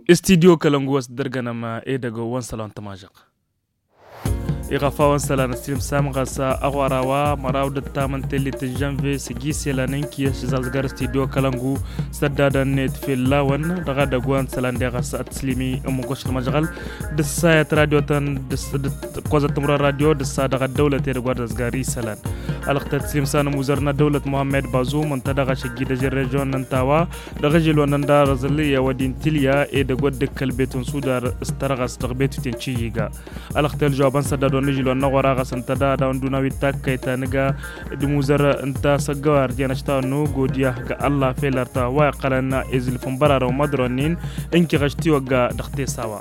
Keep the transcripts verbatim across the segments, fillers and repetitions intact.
استديو كلنغوس درغنما ايدغو وانسلان تماجق إغفاوان سلان ستريم سامغاسا أغواروا مراود التامن تلي تجنفي سجي سيلانين كيش زالزغار استديو كلنغو سدادا نت في اللاون دغادا غوان سلان ديغاسا تسليمي أموغوش المجغل دساية راديو تن دس قوزة تمرا راديو دسا دغا دولة تيرغوار دزغاري سلان الأخت تسليم سان موزرنا دولة محمد بازوم انتدغا شجي دجي ريجون ننتاوا دغا جيلو نندا رزلية ودين تليا إيدغو دكال بيتون سودار استرغاس تغبيتو تنشييغا الأخت الجوابان سدادو نجلو النغورا غسنتدا داون دوناوي تاكايتا نغا دموزر انتا سغوار جانشتا نو غوديا غا الله فيلرتا واقلنا ازل فمبرارو مدرونين انكي غشتي وغا دختي ساوا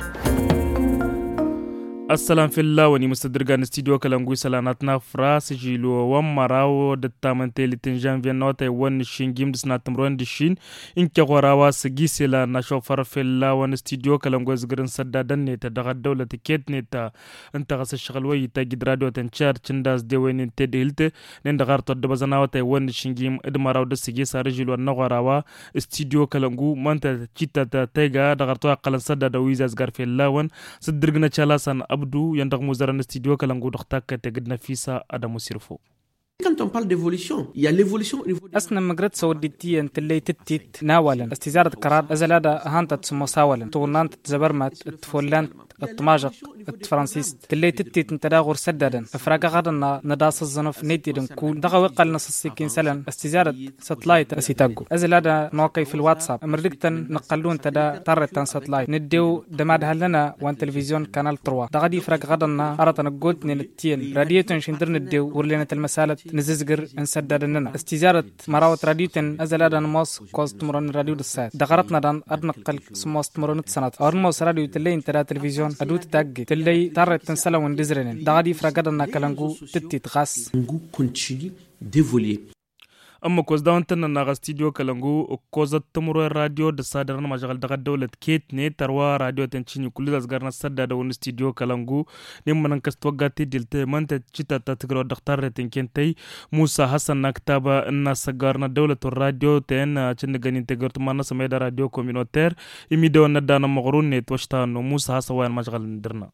السلام في الله وني مستدرغان استديو كلانغوي سلاناتنا فراس جيلو ومراو دتامنتي لتنجان فينوتا ون شينجيم دسنا تمرون دشين انكي غوراوا سغيسلا ناشوفر في الله ون استديو كلانغوي زغرن سدادن نتا دغ الدوله تكيت نتا انت غس الشغل وي تاجد راديو تنشار تشنداس ديوين تديلت نندغار تود بزناوتا ون شينجيم ادمراو دسغيس رجيلو نغوراوا استديو كلانغو مانتا تشيتا تيغا دغرتو قلن سداد ويزاز غار في الله ون سدرغنا تشالاسان Abdou yandar muzaran studio kalangu doxtak tegedna fisa Adamu Sirfo. Quand on parle d'évolution, il y a l'évolution au niveau أصلا مجرد سودتي أنت اللي تتيت ناولا استزارة قرار أزلادا هانت مساولا طولانت تزبرمت التفولانت الطماجق الفرنسيس اللي تتيت أنت داغور سددا أفراغ غادنا نداس الزنف نيتي كول دغا وقال نص السكين سلن استزارة ستلايت أسيتاغو أزلادا نوقي في الواتساب أمريكتا نقلون تدا طرتان ستلايت نديو دماد هلنا وان تلفزيون كانال تروا دغا دي فراغ غادنا أراتنا قوتني للتين راديوتن شندر نديو ورلينة المسالة نززجر انسددننا استزارة مراوت راديوتن ازلادا نموس كوست مرون راديو دسات دغرتنا دان ادنقل سموست مرون سنات ارموس راديو تلي انترا تلفزيون ادو تاغي تلي تارت تنسلون دزرن دغدي فرغدنا كلانغو تتي تغاس continue d'évoluer. أما كوز داونتن ناغا استديو كلانغو كوزة تمرو راديو دسادرنا مشغل دغا دولة كيت ني تروا راديو تنشيني كل دازغارنا سدا دون استديو كلانغو نيم ننكس توغاتي دلت منت تشيتا تتغرو دختار تنكنتي موسى حسن نكتابا ان سغارنا دولة الراديو تن چندغاني تغرت مانا سميدا راديو كومينوتير يميدو ندانا مغرون ني توشتانو موسى حسن وين مشغل ندرنا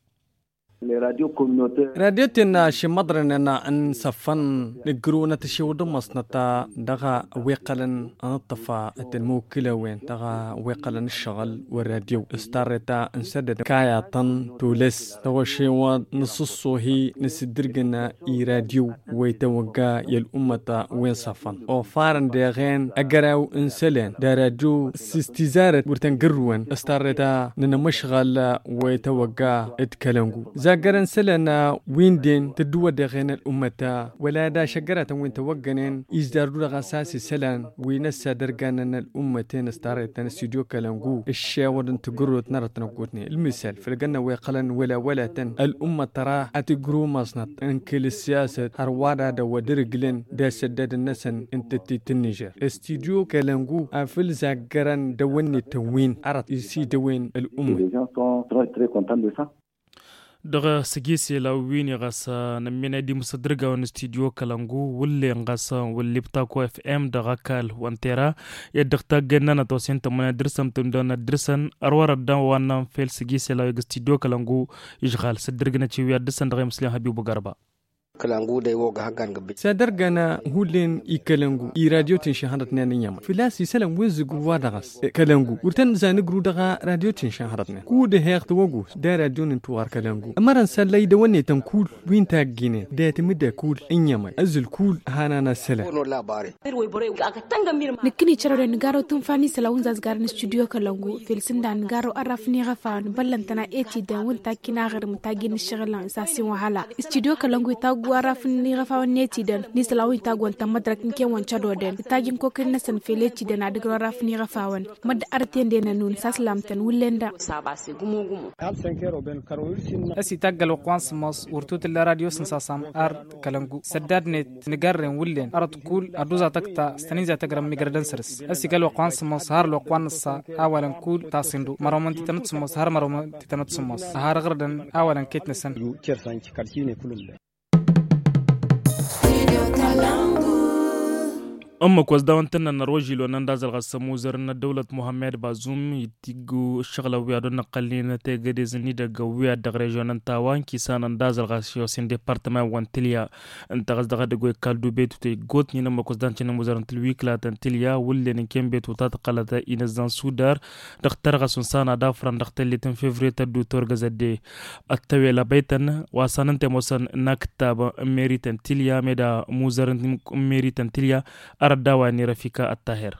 راديو تنا شمدرنا ان سفن نقرونا تشود مصنتا دغا ويقلن انطفا الموكله وين دغا ويقلن الشغل والراديو استارتا انسدد كايا طن تولس توشيوا نصصو هي نسدرجنا اي راديو ويتوقع يا الامه وين سفن او فارن دغين اقراو انسلين دا راديو استزاره ورتنقروين استارتا ننمشغل ويتوقع اتكلمو زاقرن سلنا ويندين تدوى دغين الأمة ولا دا شجرة وين توقنين يزداروا لغساسي سلان وينسى درقان الأمتين استاريتان استوديو كلانغو الشاور تقروا تنرى تنقوتني المثال فلقنا ويقلن ولا ولا تن الأمة ترى أتقروا مصنط انكل السياسة هروادا دا ودرقلن دا سداد النسن انت تنجر استوديو كلانغو أفل زاقرن دويني توين عرط يسي دوين الأمة دغه سجيسي لاوين غاسا نمينا دي مصدرغا ون استوديو كلانغو ولي غاسا ولي بتاكو اف ام دغا كال وانتيرا يدغتا جننا توسين تمنا درسم تندنا درسن اروار دان وانا فيل سجيسي لاو استوديو كلانغو يشغال صدرغنا تشي ويا دسن دغه مسلم حبيب غربا كلانغو داي وغا هغان غبي سادرغنا هولين اي كلانغو اي راديو تنشهرت نانيام فلاسي سلام وزغو وادغس كلانغو ورتن زانغرو دغا راديو تنشهرتنا كود هيخت وغو دا راديو نتوار كلانغو امرن سلاي دوني تنكول وين تاغينه دا تمدا كول انيام ازل كول هانانا سلا لا باري نكني تشرو نغارو تنفاني سلاون زازغار استوديو كلانغو فيلسن دا نغارو ارافني غفان بلنتنا ايتي دا وانتا كينا غير متاغين الشغل اساسي وحالا استوديو كلانغو تاغ warafni rafa neti den ni salawi tagwan tamadrak nke wancha doden tagin ko ken nasan feleti den adig warafni rafawan mad artende na nun saslamtan wulenda sabase gumo gumo أسي تقل وقوانس مص ورتوت اللي راديو سنساسام أر كلامجو سداد نت نجرن ولين أرد كول أدوزا تكتا استنيزا تجرم مجردن سرس أسي قال وقوانس مص هار وقوانس أولا كول تاسندو مرامن تتنت مص هار مرامن تتنت مص هار غردن أولا كيت نسن أما كوز داونتنا نروجي لو ننداز الغسمو زرنا دولة محمد بازوم يتيجو الشغلة ويادونا قلينا تيجي زنيدا قوية دغريجون انتاوان كيسان انداز الغسيو سين ديبارتمان وانتليا انت غز دغا دغوي كالدو بيتو تي غوت نينا ما كوز دانتنا موزرن تلويكلا تنتليا ولي نكيم بيتو تاتقلتا إنزان سودار دختر غسون سانا دافران دختلي تن فيفري تدو تورغز دي التويلا بيتن واساننت موسن نكتاب ميري تنتليا ميدا موزرن ميري تنتليا أردواني رفيقة الطاهر.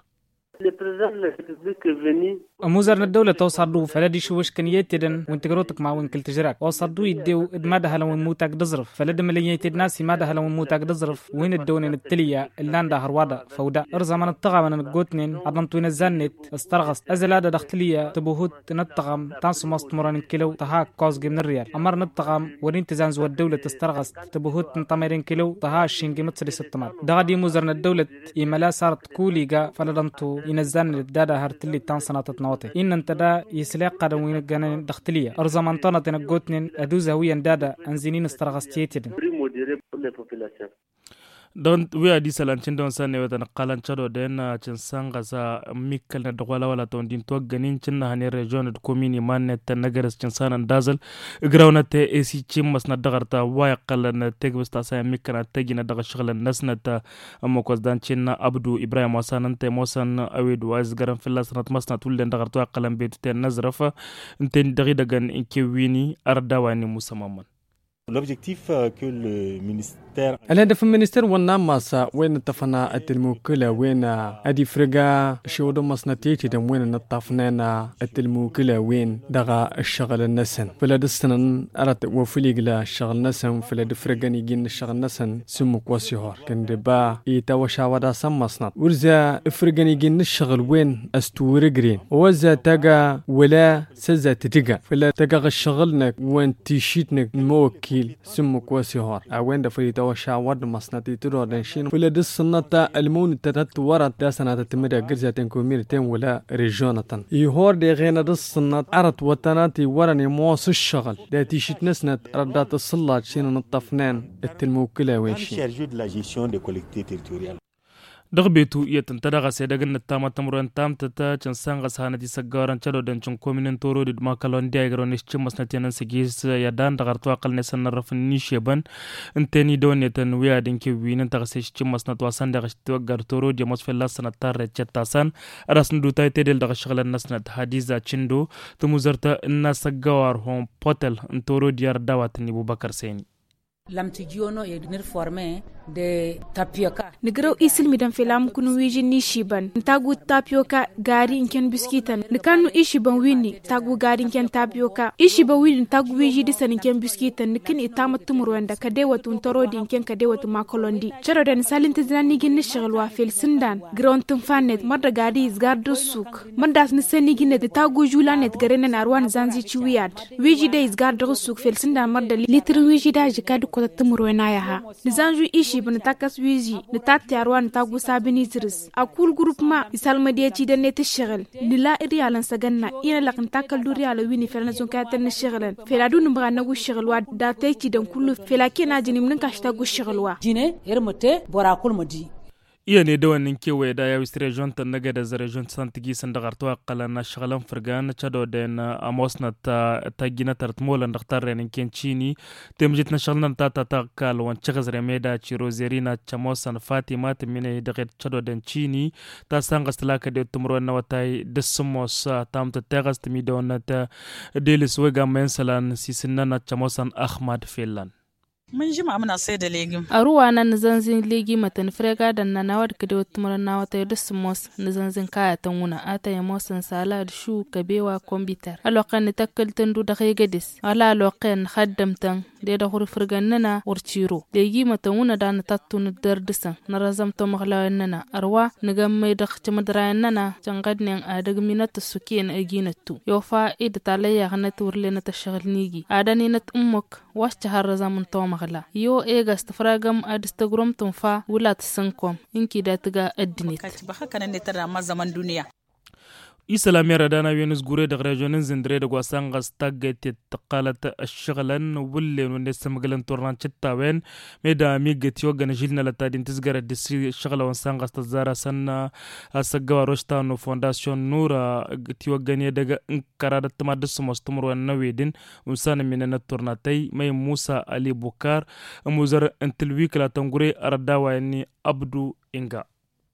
موزرنا الدولة توصلوا فلدي شو وش كنيات تدن وانتجروتك مع وين كل تجرك وصلوا يديو ماذا هلا ونموتك دزرف فلد مليين الناس ماذا هلا ونموتك دزرف وين الدون التلية اللاندا هروادا فودا أرزا من الطغى من الجوتنين عدم توين الزنت استرغس أزل هذا دختلية تبوهود نتغم تانس مستمرين كيلو تهاك كوز من الريال أمر نتغم ورين تزانز والدولة تسترغس تبوهود تمرين كيلو تها شينجي متصل ستمات دغدي موزرنا الدولة إملا صارت كوليجا فلدنتو ينزل الدادا هرتلي تانسنا تتنوتي إن انتدا يسلاق قدوين جان دختلية أرزا منطنة تنقوتنين أدوزا ويا دادا أنزينين استرغستيتين don we adi salancin don sanne wata na kalan chado da yana cin sanga sa mikal na dawala wala ton din to ganin cin na hanin region da komini manne ta nagaras cin sanan dazal grawna te esi cin mas na dagarta waya kallan na tegbista sa mikana tagina daga shaglan nasna ta amma ko dan cin na abdu ibrahim wasanan te mosan awedu waz garan filas nat masna tullen dagarta kallan betu te nazrafa inten dagi dagan inke wini ardawani musamman. L'objectif que le ministère الهدف المينستر والناماسا وين اتفقنا التلموكلة وين ادي فرقا شودو مصنتيتي دم وين نطفنانا التلموكلة وين دغا الشغل النسن فلا دستن ارات وفليق لا الشغل نسن فلا دفرقا نيجين الشغل نسن سمك وسيهور كان دبا ايتا وشاودا سمصنات ورزا افرقا نيجين الشغل وين استورقرين وزا تاقا ولا سزا تتقا فلا تاقا الشغلنك وين تيشيتنك موكيل سمك وسيهور اوين دفريتا وشاود مصنتي ترو دنشين ولا دسنتا المون تتت ورا تسنه تمدا غرزاتين كوميرتين ولا ريجونتان يهور دي غينا دسنت ارت وطناتي وراني موس الشغل دا تيشت نسنت ردات الصلات شين نطفنان التلموكلا وينشي دغبيتو يتنتدغ سيدغن التامة تمرون تام تتا چنسان غسانة دي سگاران چلو دن چن کومينن تورو دي ماكالون دي اگرونيش چمس نتينن سگيس يدان دغرتو اقل نسن نرفن نيش يبن انتاني دون يتن ويا دنكي وينن تغسيش چمس نتواسان دغشتو اگر تورو دي مصف الله سنتار رچتاسان رسن دوتاي تدل دغ شغل النسند حديثة چندو تموزرتا انا سگوار هم پوتل انتورو ديار داواتني بو بكر سيني lamtigiono e nirforme de tapioca nigraw isil midan filam kunu wiji ni shiban tagu tapioca gari inken biskitan nikanu ishiban wini tagu gari inken tapioca ishiban wini tagu wiji disan inken biskitan nikin itama tumurwanda kade watun torodi inken kade watu makolondi charo den salin tizani gin shigalwa fil sindan ground tumfanet marda gari izgardo suk mandas ni seni gin de tagu julanet garena narwan zanzi chiwiad wiji de izgardo suk fil sindan marda litru wiji da jikadu tumuro na ya ha nizanju ishi bin takas wizi ni tatti arwan tagu sabini tiris akul group ma isalma de ci den ne tishgal lila irialan saganna ina laqan takal duri ala wini felna zon katan shiglan feladu numba na gu shigalwa da tay ci dan kullu felakina jinim nan kashta gu shigalwa jine hermote borakul modi iya ne da wannan kewaye da ya wisre region ta naga da region santigi san da garto aqala na shagalan furgan chado da na amosna ta tagina tartmola ndaktar renin kenchini temjit na shagalan ta ta ta kal wan chagaz remeda chirozerina chamosan fatima temine da chado den chini ta sanga stalaka de tumro na watay desmos tam ta tegas temi don ta delis wega mensalan sisinna na chamosan ahmad filan mun jima muna sai da legim a ruwa nan zanzin legi matan frega da na nawar kade wata na wata da smos na zanzin kaya tan wuna ata ya mosan salad shu kabewa kombitar alokan ne takaltan du da gadis ala alokan khaddamtan da da hur frgan nana urchiro legi matan wuna da na tattun dardisan na razam to maglawan nana arwa ni gamme da khtimadran nana jangadnen adag minata sukin aginatu yo fa id talaya hanat urle na tashghalnigi adani nat ummuk wash har razamun to magla yo ega stafragam adistagrom tunfa wulat sankom inki da tiga addinit ba haka nan ne tara ma zaman duniya إسلامي ردانا يونس غوري دغ ريجونين زندري دغ واسان غستاغت تقالت الشغلن ولين ونسم غلن تورنان تشتاوين ميدا ميغت يوغن جيلنا لتادين تزغر دس الشغله واسان غستزارا سن اسغوا روشتانو فونداسيون نورا تيوغن دغ انكرادت مادس مستمر ونويدين وسان من التورناتي مي موسى علي بوكار موزر انتلويك لا تنغوري ارداوا اني عبدو انغا.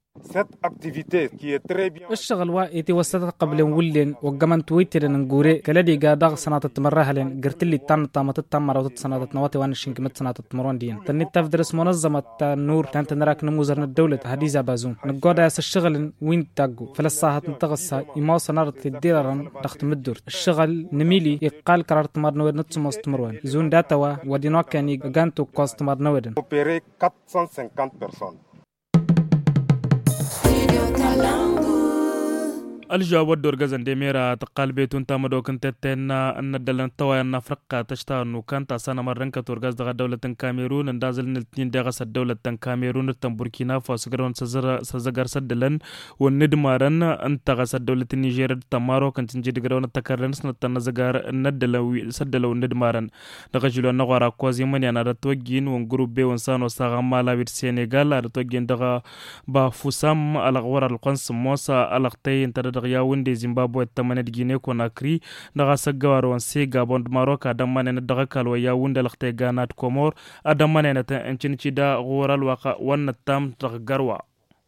الشغل وايتي وسطت قبل ولين وقمن تويتر نقوري كلادي قادغ سنة تمرها لين قرت لي تان تامت التمر وتت سنة نواتي وانا شنكمت سنة تمرون دين تني تفدرس منظمة النور كانت نراك نموزر الدولة هديزة بازوم نقود اس الشغل وين تاقو فلساها تنتغسها يما صنارت الديران دخت مدور الشغل نميلي يقال قرار تمر نور نتسمو استمرون زون داتوا ودينوا كاني غانتو كوست تمر نورن الجواب الدور غزن ديميرا تقال بيتون تامدو كنت تنا ان دلن توا ان افريقيا تشتانو كانت سنه مرن كتورغاز دغ دوله كاميرون اندازل نلتين دغه دوله كاميرون تم بوركينا فاسو غرون سزر سزغر سدلن وندمارن انت غس دوله نيجير تمارو كنت جدي غرون تكرنس نتن زغار ندلو سدلو ندمارن دغ جلو نغورا كوزي من انا رتوجين ون جروب بي ون سانو ساغما لا سينيغال رتوجين دغ با فوسام الغور القنص موسى القتي انت يا وندي زيمبابوي تمنت غيني كوناكري دغا سغوار وان سي غابون ماروك ادمان دغا كالو يا وند لختي غانات كومور ادمان نت انچنچي دا غورال واقع ون تام تغغروا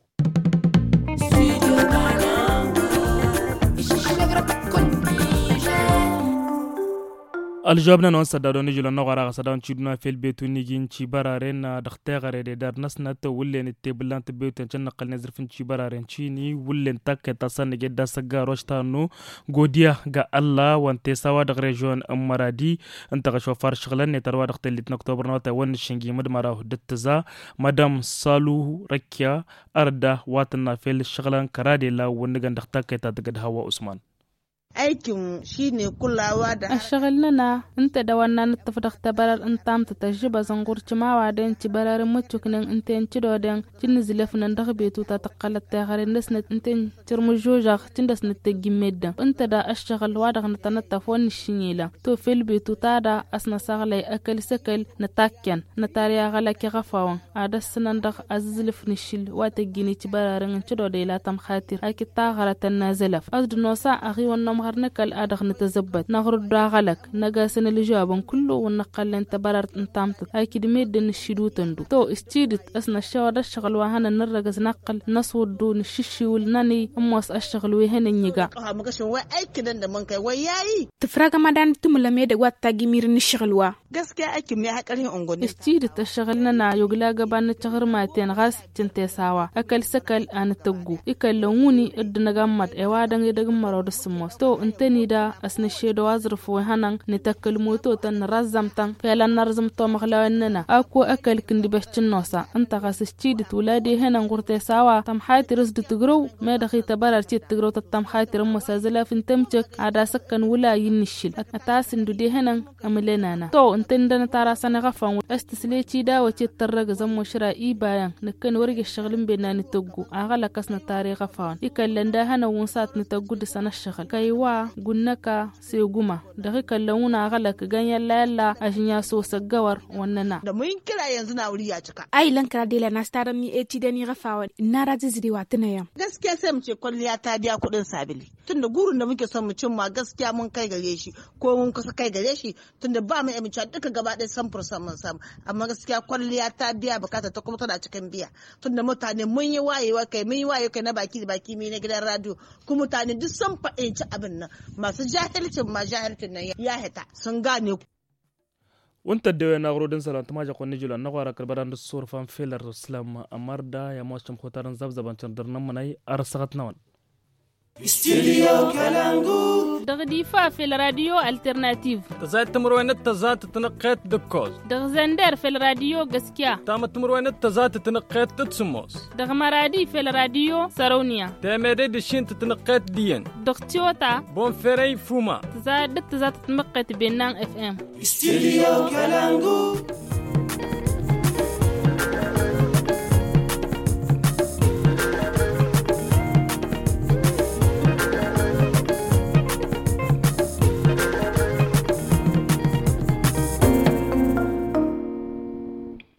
الجوابنا نون سدادون جلون نغارا سدان تشدنا في البيت ونيجين تشي برارين دختي غري دار نسنا تولين التبلان تبيوت تنقل نزر فين تشي برارين تشيني ولين تاك تاسن جدا سغا روشتانو غوديا غا الله وانت سوا دغ ريجون امرادي انت غشوفار شغلن تروا دخت اللي اكتوبر نوت ون شنجي مدمرا دتزا مدام صالو ركيا اردا واتنا في الشغلان كرادي لا ونغان دختك تدغد هوا عثمان aikin shine kulawa da ashgalna na inta da wannan tafadar tabarar intam ta tajiba zangurci mawa da yanci barar mutuknin inta yanci doden cin zilafnan da betu ta taqalat ta garin nasnat inta cirmu joja cin da snat ta gimedda inta da ashgal wada na tanata fon shinyela to fil betu ta da asna saglay akal sakal na takyan na tariya gala ki gafawan ada sanan da azilfni shil wata gini ci bararin ci dodela tam khatir aki ta garatan nazalaf azduno sa akhi wannan مهرنك الأدخ نتزبط نغرد داغلك نقاسن الجوابن كله ونقل انت بررت انتامتك هاي كده ميدن الشدو تندو تو استيدت اسنا الشوار الشغل وهانا نرقز نقل نصود دون الششي والناني امواس الشغل وهنا نيقا تفراغ مدان تملميد واتاقي ميرن الشغل وا استيدت الشغلنا يقلاق بان الشغر ماتين غاس تنتي ساوا اكل سكل ان تقو اكل لوني ادنا غمد ايوادن يدغم مرود السموس تو انتني دا اسن شيدو ازرف وهنن نتكل موتو تن رزمتن فعلا نرزمتو مخلاوننا اكو اكل كندي بشنوسا انت غاس استيدت ولادي هنا غورتي ساوا تم حياتي رزد تغرو ما دخي تبرر تي تغرو تم حياتي رمسازلا فنتمچك عدا سكن ولا ينشل اتاسن دودي هنا املنا تو انتندنا تراسنا غفان استسليتي دا وتي ترغ زمو شرا اي بايان نكن ورغي شغلن بيناني تغو اغلا كسنا تاريخ فان يكلندا هنا ونسات نتغو دسنا الشغل كايوا غنكا سيغوما دغي كلونا اغلا كغانيا لالا اشنيا سو سغور وننا da mun kira yanzu na wuri ya cika ai lankara dela na stara mi eti da ni gafawa na raziziri wa tuna yam gaskiya sai mu ce kwalliya ta biya kudin sabili tunda gurin da muke son mu cin ma gaskiya mun kai gare shi ko mun kusa kai gare shi tunda ba mu amince duka gaba ɗaya samfur samun sam amma gaskiya kwalliya ta biya bukata ta kuma tana cikin biya tunda mutane mun yi wayewa kai mun yi wayewa kai na baki da baki mi na gidan radio kuma mutane duk sun fa'inci abin nan masu jahilcin ma jahilcin nan ya hita sun gane ku وانت دو نغرودن سلام تماجا قوني جلو نغوارا كربران الصور فان فيلر اسلام امردا يا موشم خوتارن زبزبان چندرنا مناي ارسغت نون استوديو كالانغو دغدي في الراديو الترناتيف تزات تمروين تزات تنقيت دكوز دغزندر في الراديو غسكيا تام تمروين تزات تنقيت تتسموس دغمرادي في الراديو سارونيا تامري دشين تنقيت دين دغتيوتا بون فيري فوما تزات تزات تنقيت بينان اف ام استوديو كالانغو